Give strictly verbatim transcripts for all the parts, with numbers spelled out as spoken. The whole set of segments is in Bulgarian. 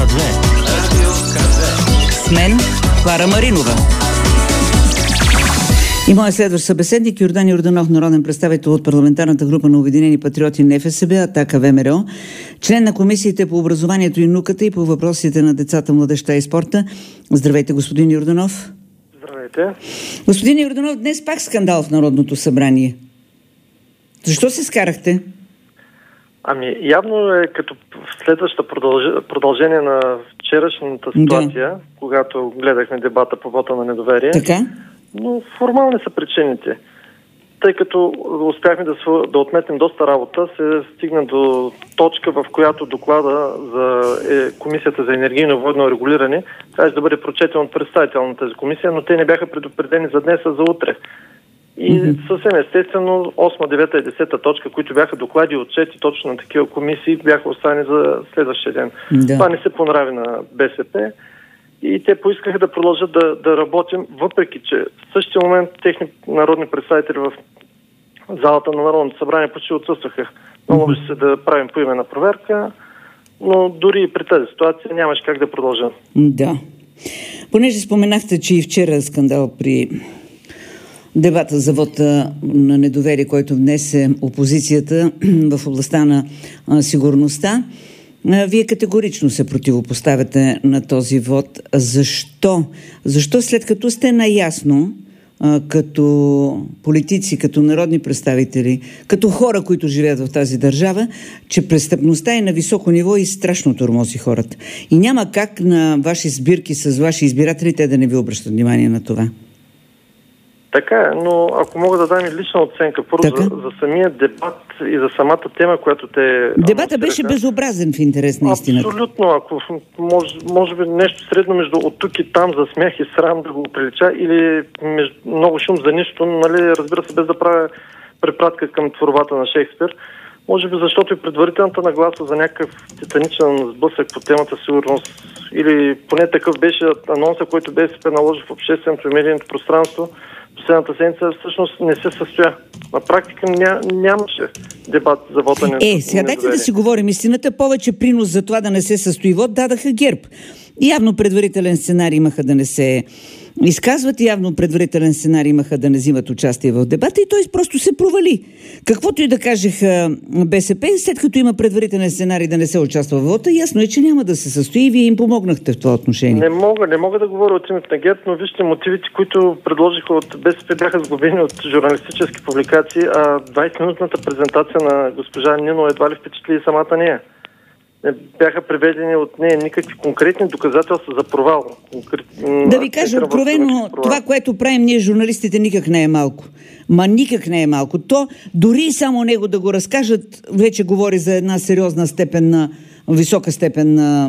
две. Радио К две. С мен Клара Маринова. И моят следващ събеседник Йордан Йорданов, народен представител от парламентарната група на Обединени патриоти НФСБ, Атака ВМРО, член на комисиите по образованието и науката и по въпросите на децата, младежта и спорта. Здравейте, господин Йорданов. Здравейте. Господин Йорданов, днес пак скандал в Народното събрание. Защо се скарахте? Ами, явно е като следваща продълж... продължение на вчерашната ситуация, да. Когато гледахме дебата по вота на недоверие. Така? Но формални са причините. Тъй като успяхме да, св... да отметнем доста работа, се стигна до точка, в която доклада за е, Комисията за енергийно и водно регулиране трябваше да бъде прочетен от представител на тази комисия, но те не бяха предупредени за днес, а за утре. И mm-hmm. съвсем естествено осма, девета и десета точка, които бяха доклади и отчети точно на такива комисии, бяха оставени за следващия ден. Да. Това не се понрави на БСП и те поискаха да продължат да, да работим, въпреки че в същия момент техни народни представители в залата на Народното събрание почти отсъстваха. Много mm-hmm. се да правим поименна проверка, но дори и при тази ситуация нямаше как да продължим. Да. Понеже споменахте, че и вчера скандал при дебата за вота на недоверие, който внесе опозицията в областта на а, сигурността. А, вие категорично се противопоставяте на този вод. Защо? Защо след като сте наясно, а, като политици, като народни представители, като хора, които живеят в тази държава, че престъпността е на високо ниво и страшно тормози хората. И няма как на ваши сбирки с ваши избиратели те да не ви обръщат внимание на това. Така е, но ако мога да дам и лична оценка, първо за, за самия дебат и за самата тема, която те... Дебата беше безобразен в интерес на истината. Абсолютно, ако може, може би нещо средно между от тук и там за смях и срам да го прилича или между, много шум за нищо, нали, разбира се, без да правя препратка към творбата на Шекспир. Може би защото и предварителната нагласа за някакъв титаничен сблъсък по темата сигурност или поне такъв беше анонса, който БСП наложи в общественото и медийното пространство последната седмица, всъщност не се състоя. На практика ня, нямаше дебат за вота на Е, сега дайте да си говорим истината. Повече принос за това да не се състои вод дадаха ГЕРБ. Явно предварителен сценарий имаха да не се изказват, явно предварителен сценарий имаха да не взимат участие в дебата и той просто се провали. Каквото и да кажеха БСП, след като има предварителен сценарий да не се участва в вота, ясно е, че няма да се състои и вие им помогнахте в това отношение. Не мога, не мога да говоря от името на ГЕРБ, но вижте, мотивите, които предложиха от БСП, бяха сглобени от журналистически публикации, а двайсет-минутната презентация на госпожа Нино едва ли впечатли и самата нея. Бяха приведени от нея никакви конкретни доказателства за провал. Конкрет... Да ви кажа откровено, това, което правим ние журналистите, никак не е малко. Ма никак не е малко. То, дори и само него да го разкажат, вече говори за една сериозна степен на, висока степен на,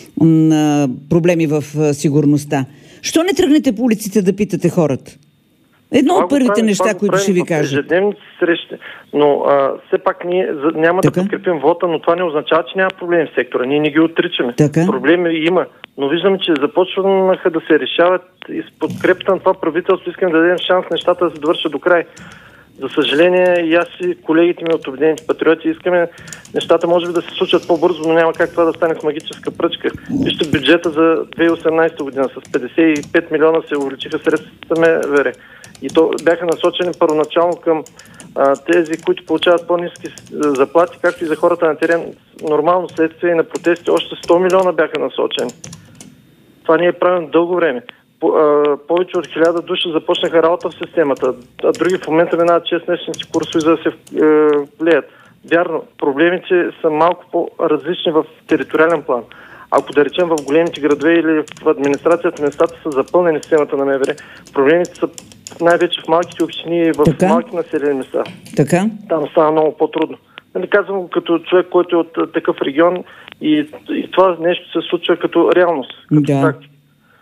на проблеми в сигурността. Що не тръгнете по улиците да питате хората? Едно това от първите правим, неща, които ще ви кажа. Ежедневни срещи, но а, все пак ние за, няма така да подкрепим вота, но това не означава, че няма проблеми в сектора. Ние не ги отричаме. Така? Проблеми има, но виждаме, че започнаха да се решават и с подкрепата на това правителство искаме да дадем шанс нещата да се довършат до край. За съжаление, и аз и колегите ми от Обединените патриоти искаме нещата може би да се случат по-бързо, но няма как това да стане с магическа пръчка. Вижте, бюджета за две хиляди и осемнадесета година с петдесет и пет милиона се увеличиха средствата МВР. И то бяха насочени първоначално към а, тези, които получават по-ниски заплати, както и за хората на терен. Нормално следствие и на протести още сто милиона бяха насочени. Това ние правим дълго време. По, а, повече от хиляда души започнаха работа в системата, а други в момента минават шест-месечни курсове, за да се е, влеят. Вярно, проблемите са малко по-различни в териториален план. Ако да речем в големите градове или в администрацията, местата са запълнени системата на МВР, проблемите са най-вече в малките общини и в така? Малки населени места. Така? Там става много по-трудно. Нали, казвам го като човек, който е от такъв регион и, и това нещо се случва като реалност, като да. Практика.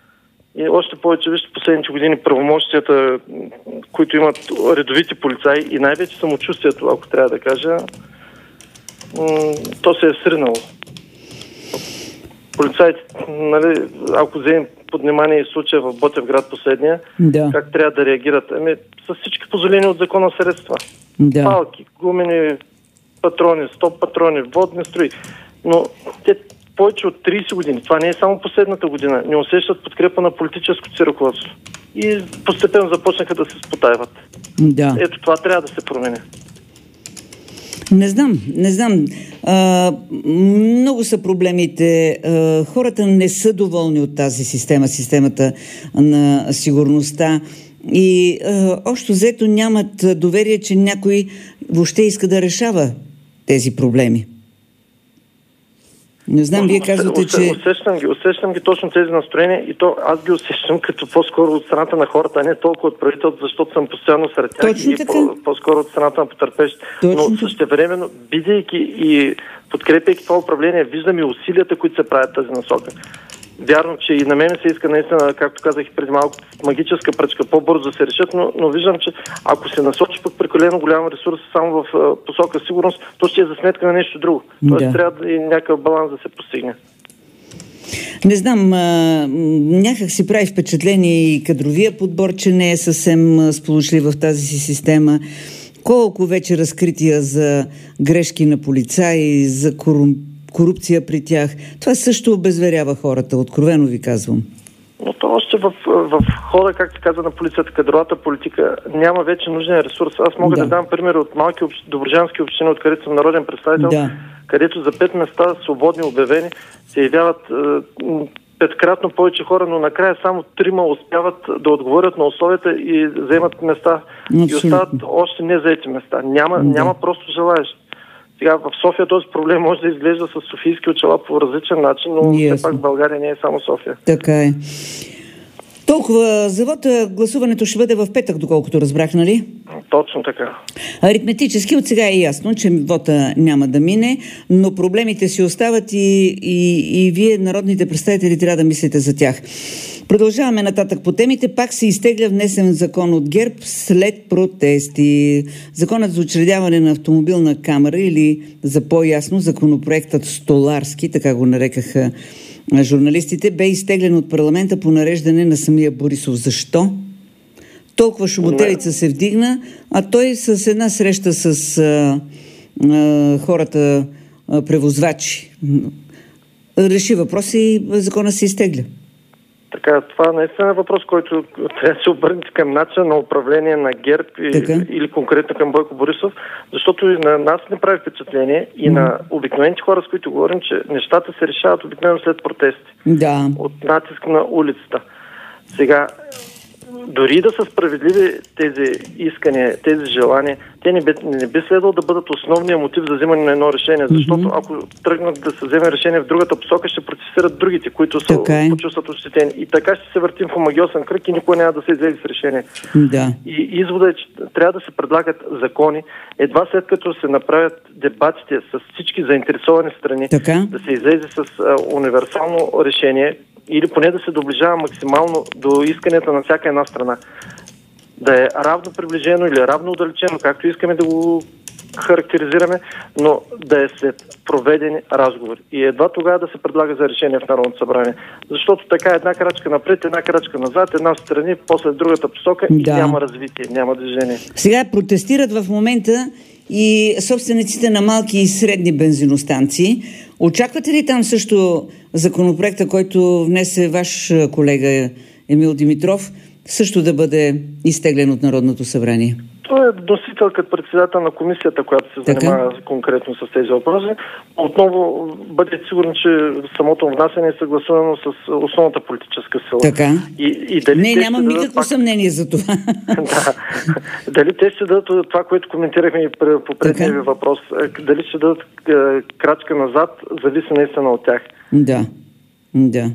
И още повече, вижте, последните години правомощията, които имат редовите полицаи и най-вече самочувствието, ако трябва да кажа, м- то се е сринало. Полицаите, нали, ако вземем под внимание и случая в Ботевград последния, да. Как трябва да реагират? Ами, с всички позволени от закона средства. Да. Палки, гумени патрони, стоп патрони, водни строи. Но те повече от трийсет години. Това не е само последната година. Не усещат подкрепа на политическото си ръководство. И постепенно започнаха да се спотайват. Да. Ето това трябва да се промени. Не знам, не знам. А, много са проблемите. А, хората не са доволни от тази система, системата на сигурността. И а, общо взето нямат доверие, че някой въобще иска да решава тези проблеми. Не знам, вие казвате, че... Усещам ги, усещам ги точно тези настроения и то аз ги усещам като по-скоро от страната на хората, а не толкова от правителството, защото съм постоянно сред тях. Точно и така. По- по-скоро от страната на потърпещите. Но същевременно, бидейки и подкрепяйки това управление, виждам и усилията, които се правят тази насока. Вярно, че и на мен се иска наистина, както казах и преди малко, магическа пръчка, по-бързо да се решат, но, но виждам, че ако се насочи пък прекалено голям ресурс само в а, посока сигурност, то ще е за сметка на нещо друго. Тоест да. Трябва да и някакъв баланс да се постигне. Не знам, а, някак си прави впечатление и кадровия подбор, че не е съвсем сполучлив в тази си система. Колко вече разкрития за грешки на полицаи, за корумпиране, корупция при тях. Това също обезверява хората, откровено ви казвам. Но то още в, в хода, както каза на полицията, кадровата политика, няма вече нужния ресурс. Аз мога да, да дам пример от малки общ... добруджански общини, откъдето съм народен представител, да. Където за пет места свободни обявени се явяват е, петкратно повече хора, но накрая само трима успяват да отговорят на условията и вземат места. Абсолютно. И остават още не заети места. Няма, да. няма просто желаещи. Сега в София този проблем може да изглежда с софийски очила по различен начин, но yes. все пак в България не е само София. Така е. Толкова за вота, гласуването ще бъде в петък, доколкото разбрах, нали? Точно така. Аритметически от сега е ясно, че вота няма да мине, но проблемите си остават и, и, и вие, народните представители, трябва да мислите за тях. Продължаваме нататък по темите. Пак се изтегля внесен закон от ГЕРБ след протести. Законът за учредяване на автомобилна камера или за по-ясно законопроектът Столарски, така го нарекаха журналистите, бе изтеглен от парламента по нареждане на самия Борисов. Защо? Толкова шумотевица се вдигна, а той с една среща с а, а, хората а, превозвачи реши въпроса и закона се изтегля. Така, това наистина е въпрос, който трябва да се обърнете към начин на управление на ГЕРБ и, или конкретно към Бойко Борисов, защото и на нас не прави впечатление и mm. на обикновените хора, с които говорим, че нещата се решават обикновено след протести. Да. От натиск на улицата. Сега, дори да са справедливи тези искания, тези желания, те не би, не би следвало да бъдат основния мотив за взимане на едно решение, защото mm-hmm. ако тръгнат да се вземе решение в другата посока, ще протестират другите, които са е. почувстват ощетени. И така ще се въртим в омагьосан кръг и никой няма да се излезе с решение. Да. И извода е, че трябва да се предлагат закони, едва след като се направят дебатите с всички заинтересовани страни, така? Да се излезе с а, универсално решение, или поне да се доближава максимално до исканията на всяка една страна. Да е равно приближено или равно удалечено, както искаме да го характеризираме, но да е след проведени разговори. И едва тогава да се предлага за решение в Народното събрание. Защото така една крачка напред, една крачка назад, една в страни, после другата посока да. И няма развитие, няма движение. Сега протестират в момента и собствениците на малки и средни бензиностанции. Очаквате ли там също законопроекта, който внесе ваш колега Емил Димитров, също да бъде изтеглен от Народното събрание? Той е носител като председател на комисията, която се занимава така? конкретно с тези въпроси. Отново бъдете сигурни, че самото внасяне е съгласувано с основната политическа сила. Така. И, и дали Не, нямам да никакво пак... съмнение за това. да. Дали те ще дадат това, което коментирахме и по предния ви въпрос, дали ще дадат крачка назад, зависи наистина от тях. Да, да.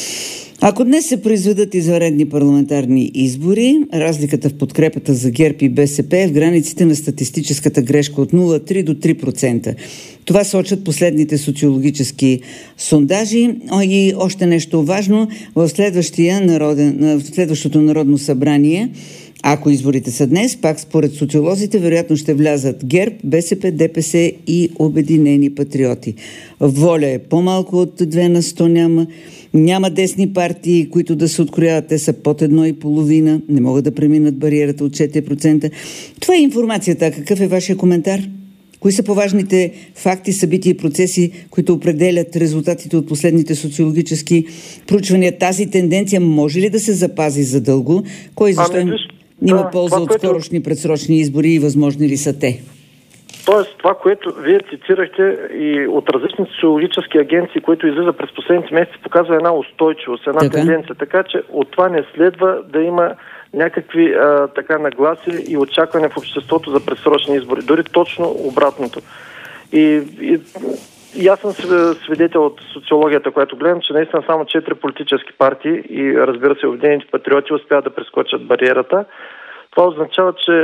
Ако днес се произведат извънредни парламентарни избори, разликата в подкрепата за ГЕРБ и БСП е в границите на статистическата грешка от нула цяло три до три процента. Това сочат последните социологически сондажи. И още нещо важно, в, следващия народен, в следващото Народно събрание, ако изборите са днес, пак според социолозите, вероятно ще влязат ГЕРБ, БСП, ДПС и Обединени патриоти. Воля е по-малко от две на сто няма. Няма десни партии, които да се открояват. Те са под едно и половина. Не могат да преминат бариерата от четири процента. Това е информацията. Какъв е вашия коментар? Кои са по-важните факти, събития и процеси, които определят резултатите от последните социологически проучвания? Тази тенденция може ли да се запази задълго? Кой защо ами, има да, полза от което... скорошни предсрочни избори и възможни ли са те? Тоест, това, което вие цитирахте и от различни социологически агенции, които излиза през последните месеци, показва една устойчивост, една така? тенденция. Така че от това не следва да има някакви а, така нагласи и очакване в обществото за предсрочни избори. Дори точно обратното. И, и, и аз съм свидетел от социологията, която гледам, че наистина само четири политически партии и разбира се Обединените патриоти успяват да прескочат бариерата. Това означава, че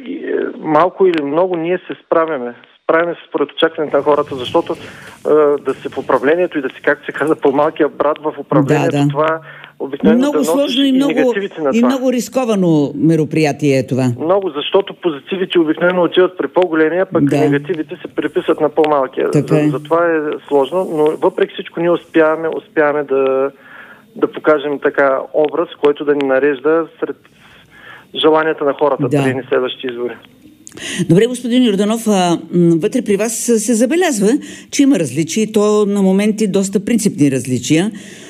малко или много ние се справяме. Справяме се според очакването на хората, защото да се в управлението и да се, както се казва, по-малкия брат в управлението, да, да. това обикновено много да сложно и, много, и негативите на това. И много рисковано мероприятие е това. Много, защото позитивите обикновено отиват при по-големия, пък да. негативите се приписват на по-малкия. За, затова е сложно, но въпреки всичко ние успяваме, успяваме да, да покажем така образ, който да ни нарежда сред желанията на хората да. при следващи избори. Добре, господин Йорданов, а, вътре при вас се забелязва, че има различия и то на моменти доста принципни различия.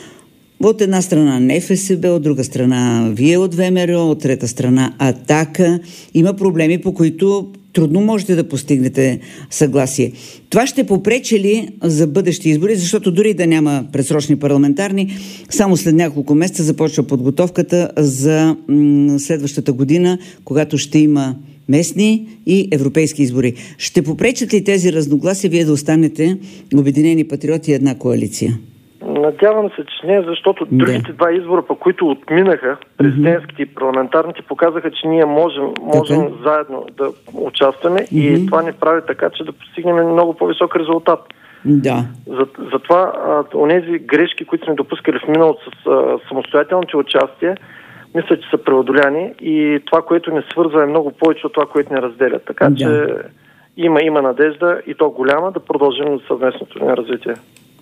От една страна НФСБ, от друга страна вие от ВМРО, от трета страна Атака. Има проблеми, по които трудно можете да постигнете съгласие. Това ще попречи ли за бъдещи избори, защото дори да няма предсрочни парламентарни, само след няколко месеца започва подготовката за м- следващата година, когато ще има местни и европейски избори. Ще попречат ли тези разногласия вие да останете Обединени патриоти и една коалиция? Надявам се, че не, защото да. другите два избора, по които отминаха, президентските и парламентарните, показаха, че ние можем, можем okay. заедно да участваме mm-hmm. и това ни прави така, че да постигнем много по-висок резултат. Да. За, затова онези грешки, които сме допускали в миналото с а, самостоятелните участия, мисля, че са преодоляни и това, което ни свързва е много повече от това, което ни разделя. Така да. че има, има надежда и то голяма да продължим съвместното ни развитие.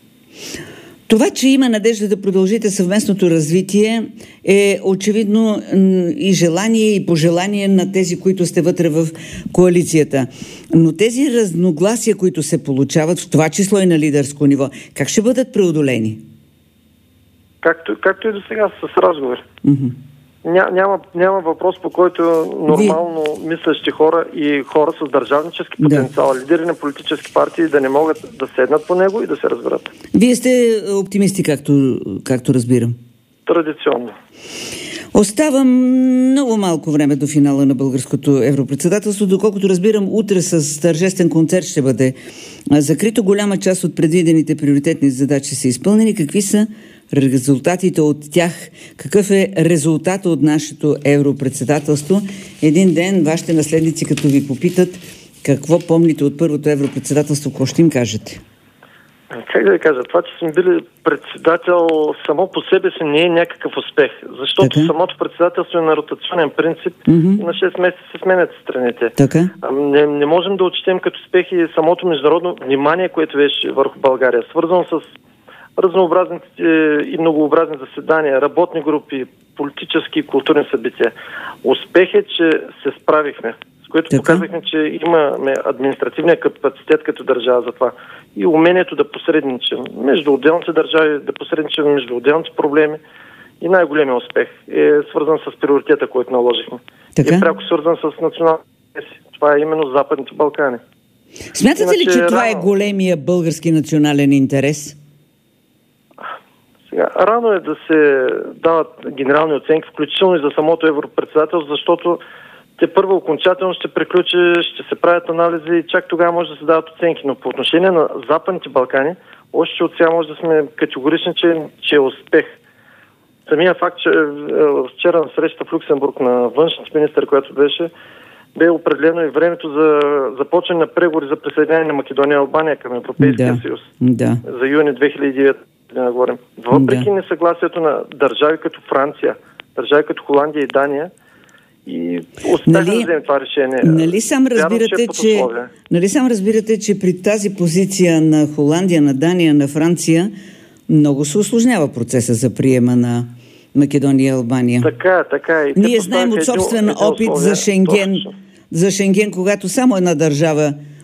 Това, че има надежда да продължите съвместното развитие, е очевидно и желание, и пожелание на тези, които сте вътре в коалицията. Но тези разногласия, които се получават, в това число и на лидерско ниво, как ще бъдат преодолени? Както, както и до сега, с разговор. Mm-hmm. Ня, няма, няма въпрос, по който нормално Ви... мислещи хора и хора с държавнически потенциал, да. лидери на политически партии да не могат да седнат по него и да се разберат. Вие сте оптимисти, както, както разбирам. Традиционно. Остава много малко време до финала на българското европредседателство. Доколкото разбирам, утре с тържествен концерт ще бъде закрито. Голяма част от предвидените приоритетни задачи са изпълнени. Какви са резултатите от тях? Какъв е резултат от нашето европредседателство? Един ден вашите наследници, като ви попитат какво помните от първото европредседателство, какво ще им кажете? Как да ви кажа, това, че сме били председател само по себе си не е някакъв успех, защото така? самото председателство е на ротационен принцип mm-hmm. и на шест месеца се сменят страните. Така? Не, не можем да отчетем като успех и самото международно внимание, което беше върху България, свързано с разнообразните и многообразни заседания, работни групи, политически и културни събития. Успех е, че се справихме, с което така? показахме, че имаме административния капацитет като държава за това и умението да посредничим между отделните държави, да посредничим между отделните проблеми и най-големия успех е свързан с приоритета, който наложихме. Така? И пряко свързан с националните интереси. Това е именно Западните Балкани. Смятате Иначе, ли, че това рано... е големия български национален интерес? Сега, рано е да се дават генерални оценки, включително и за самото европредседателство, защото те първо окончателно ще приключи, ще се правят анализи и чак тогава може да се дават оценки. Но по отношение на Западните Балкани, още от сега може да сме категорични, че, че е успех. Самия факт, че вчера на среща в Люксембург на външните министър, която беше, бе определено и времето за започване на преговори за присъединение на Македония и Албания към Европейския да, съюз. Да. За юни две хиляди и девета да говорим. Въпреки да. несъгласието на държави като Франция, държави като Холандия и Дания, и успяха нали, да вземем това решение. Нали сам разбирате, Вярно, че, е че, нали сам разбирате, че при тази позиция на Холандия, на Дания, на Франция много се усложнява процеса за приема на Македония и Албания. Така, така. И ние знаем от собствен опит за Шенген, за Шенген, когато само една държава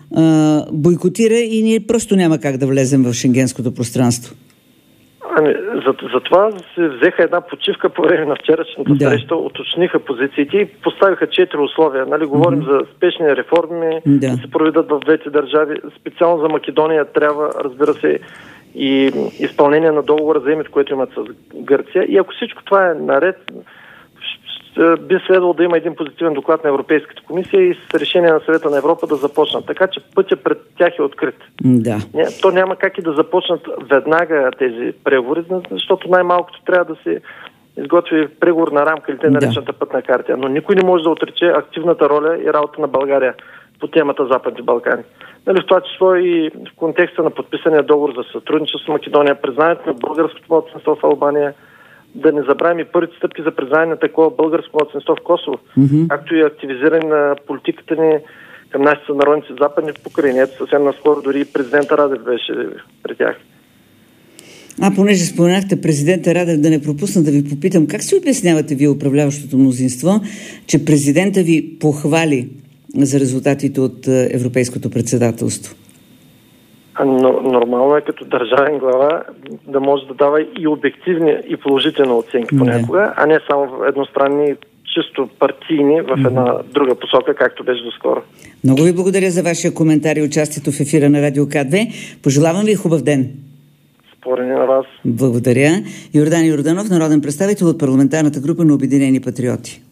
а, бойкотира и ние просто няма как да влезем в шенгенското пространство. Ами, за, за това се взеха една почивка по време на вчерашната да. среща, уточниха позициите и поставиха четири условия. Нали, говорим mm-hmm. за спешни реформи, да. да се проведат в двете държави. Специално за Македония трябва, разбира се, и изпълнение на договора за името, което имат с Гърция. И ако всичко това е наред, би следвало да има един позитивен доклад на Европейската комисия и с решение на Съвета на Европа да започнат. Така че пътя пред тях е открит. Да. То няма как и да започнат веднага тези преговори, защото най-малкото трябва да се изготви преговорна рамка или те наречената да. пътна карта. Но никой не може да отрече активната роля и работа на България по темата Западни Балкани. Нали, в това число и в контекста на подписания договор за сътрудничество с Македония, признанието на българското малцинство в Албания, да не забравим и първите стъпки за признание на такова българско малцинство в Косово, mm-hmm. както и активизиране на политиката ни към нашите сънародници западни покрайни. Ето съвсем наскоро дори президента Радев беше при тях. А, понеже споменахте президента Радев, да не пропусна да ви попитам, как си обяснявате вие, управляващото мнозинство, че президента ви похвали за резултатите от европейското председателство? Но, нормално е като държавен глава да може да дава и обективни и положителни оценки понякога, yeah. а не само едностранни, чисто партийни в една mm-hmm. друга посока, както беше доскоро. Много ви благодаря за вашия коментар и участието в ефира на Радио К две. Пожелавам ви хубав ден. Спорене на вас. Благодаря. Йордан Йорданов, народен представител от парламентарната група на Обединени патриоти.